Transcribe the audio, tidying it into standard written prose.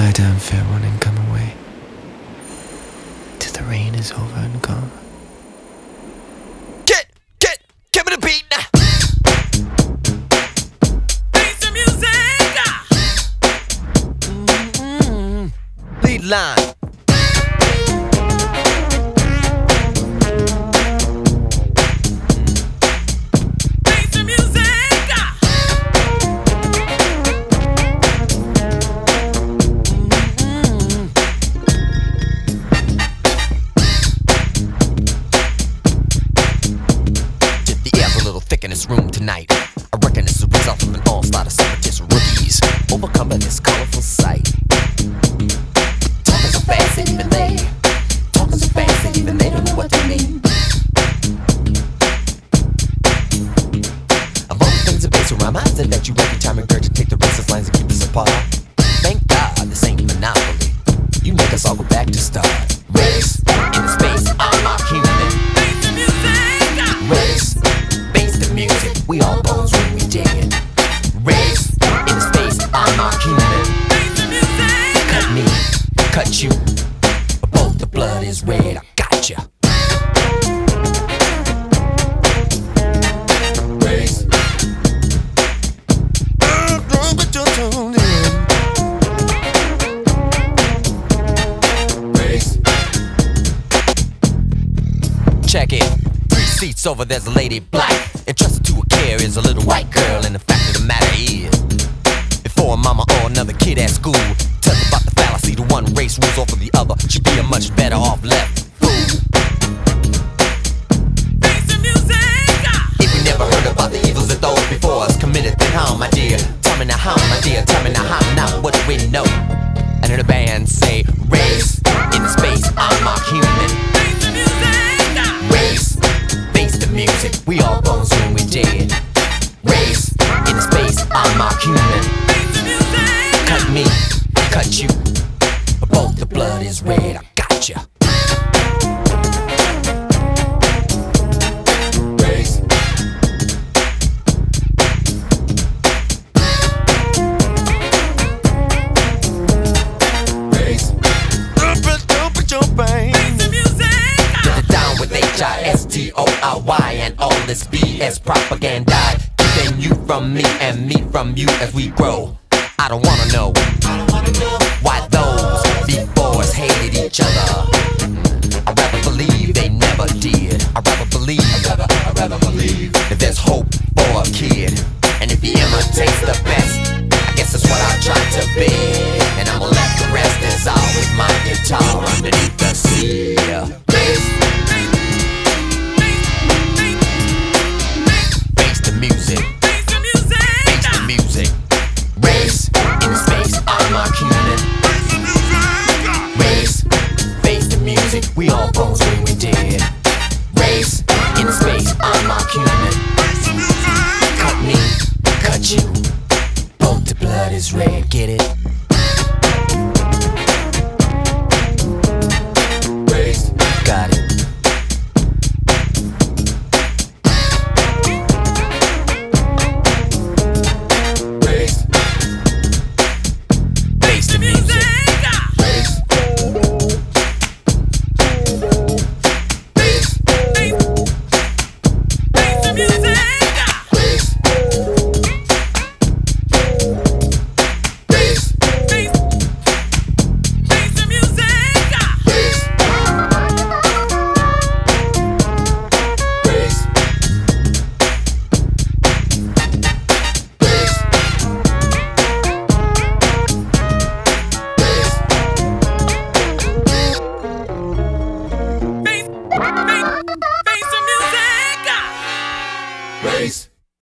Lie down, fair one, and come away, till the rain is over and gone. Give me the beat now. Face the music. Lead line. Face the music. Thick in this room tonight. I reckon this is a result of an all-star of separatist rookies overcoming this colorful sight. Talking so fast that even they don't know what they mean. Of all the things that base around minds that you every time regurgitate the racist lines that keep us apart. Thank God this ain't monopoly. You make us all go back to start. Race in the space, I'm not human. Race. Music, we all bones when we dig it. Race in the space, I'm our human. Cut me, cut you, both the blood is red. I got ya. Race. Race. Check it. 3 seats over, there's a lady black. Entrusted to her care is a little white girl. And the fact of the matter is, before a mama or another kid at school tells about the fallacy, the one race rules over the other, should be a much better off left fool. Face the music. If you never heard about the evils that those before us committed, then how, my dear? Tell me now how, my dear? Tell me now how, now what do we know? And then the band say, race in the space, I'm our human. Face the music. Race. Music, we all bones when we dead. Race in the space, I'm our human. Cut me, cut you, both the blood is red. I got ya. Race. Race. Put your brain. Down with HISTORY and all this BS propaganda, keeping you from me and me from you as we grow. I don't wanna know why those before us hated each other. I'd rather believe they never did. I'd rather believe that there's hope for a kid.